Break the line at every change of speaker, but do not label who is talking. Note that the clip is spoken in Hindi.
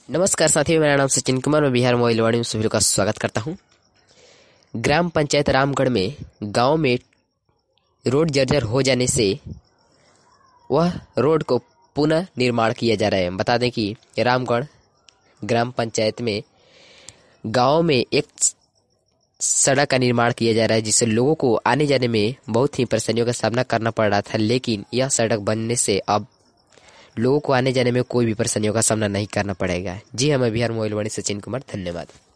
नमस्कार साथियों, मेरा नाम सचिन कुमार। मैं बिहार मोबाइल वाणी में सभी लोग का स्वागत करता हूं। ग्राम पंचायत रामगढ़ में गांव में रोड जर्जर हो जाने से वह रोड को पुनः निर्माण किया जा रहा है। बता दें कि रामगढ़ ग्राम पंचायत में गांव में एक सड़क का निर्माण किया जा रहा है, जिससे लोगों को आने जाने में बहुत ही परेशानियों का सामना करना पड़ रहा था। लेकिन यह सड़क बनने से अब लोगों को आने जाने में कोई भी परेशानियों का सामना नहीं करना पड़ेगा। जी हाँ, मैं बिहार मोबाइल वाणी सचिन कुमार। धन्यवाद।